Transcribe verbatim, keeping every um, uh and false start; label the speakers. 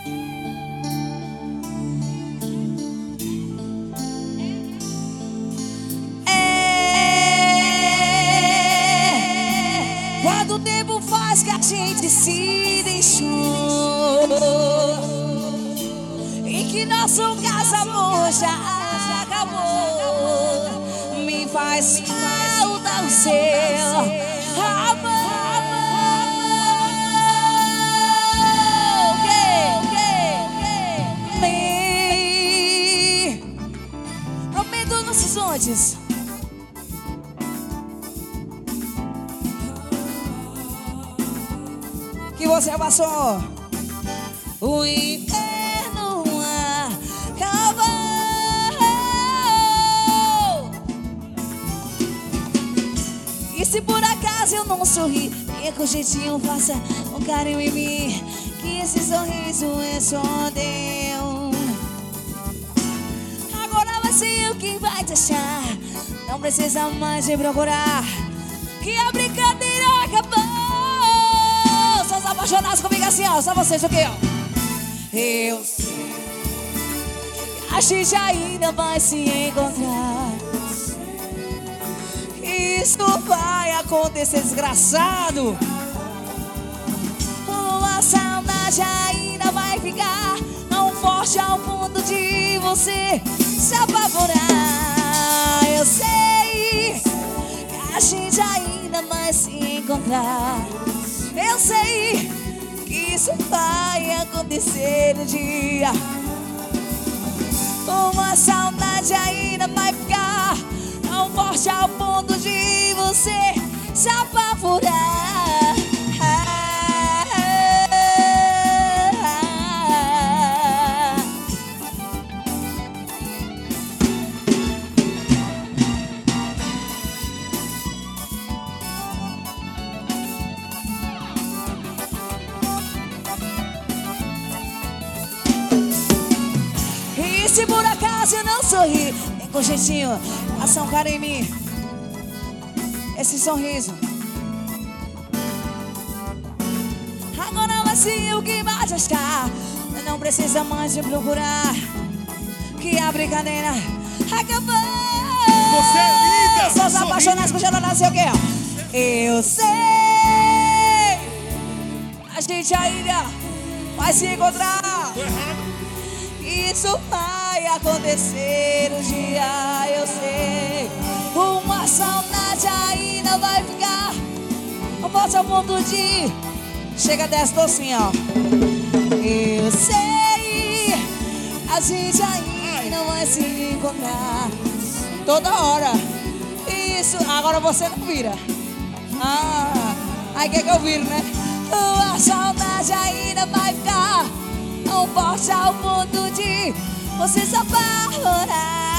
Speaker 1: É quando o tempo faz que a gente se deixou e que nosso casamento já acabou, me faz falta o seu amor. Me prometo nossos ondes que você passou o inverno acabou. E se por acaso eu não sorri, vem com jeitinho, faça um carinho em mim, que esse sorriso escondeu. Agora vai ser eu quem vai te achar, não precisa mais me procurar, que a brincadeira acabou. Só os apaixonados comigo assim, ó, só vocês aqui, ó. Eu sei que a gente ainda vai se encontrar, isso vai acontecer, desgraçado. Uma saudade ainda vai ficar tão forte ao ponto de você se apavorar. Eu sei que a gente ainda vai se encontrar, eu sei que isso vai acontecer um dia. Uma saudade ainda vai ficar tão forte ao ponto de você se apavorar. E se por acaso eu não sorri, vem com jeitinho, faça um carinho em mim, esse sorriso. Agora vai ser o que vai te achar, não precisa mais me procurar, que a brincadeira acabou.
Speaker 2: Você é linda!
Speaker 1: Só os apaixonados que já não nasceu o quê? Eu sei, a gente ainda vai se encontrar,
Speaker 2: Tô errado.
Speaker 1: isso vai acontecer um dia, eu sei. Uma saudade ainda vai ficar, não posso ao ponto de chega dessa docinha, ó. Eu sei, a gente ainda vai se encontrar toda hora. Isso, agora você não vira. Ah, aí quer que eu vire, né? Uma saudade ainda vai ficar tão forte ao ponto de você se apavorar.